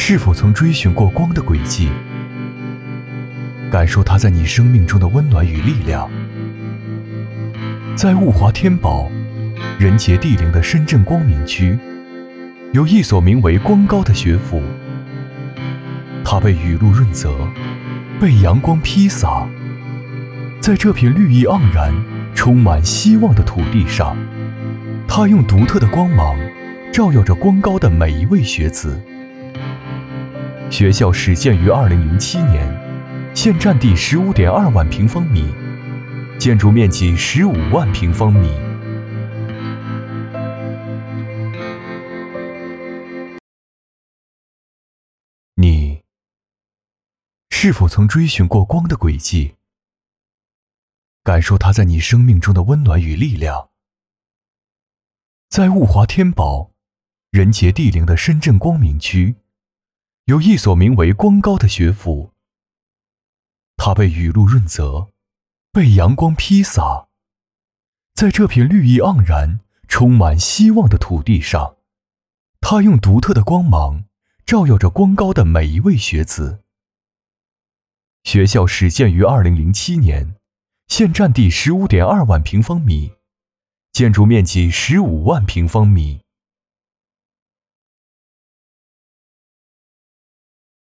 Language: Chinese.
是否曾追寻过光的轨迹，感受它在你生命中的温暖与力量？在物华天宝、人杰地灵的深圳光明区，有一所名为光高的学府，它被雨露润泽，被阳光披洒。在这片绿意盎然、充满希望的土地上，它用独特的光芒照耀着光高的每一位学子。学校始建于2007年，现占地15.2万平方米，建筑面积15万平方米。你是否曾追寻过光的轨迹，感受它在你生命中的温暖与力量？在物华天宝、人杰地灵的深圳光明区，有一所名为光高的学府，它被雨露润泽，被阳光披洒。在这片绿意盎然、充满希望的土地上，它用独特的光芒照耀着光高的每一位学子。学校始建于2007年，现占地15.2万平方米，建筑面积15万平方米。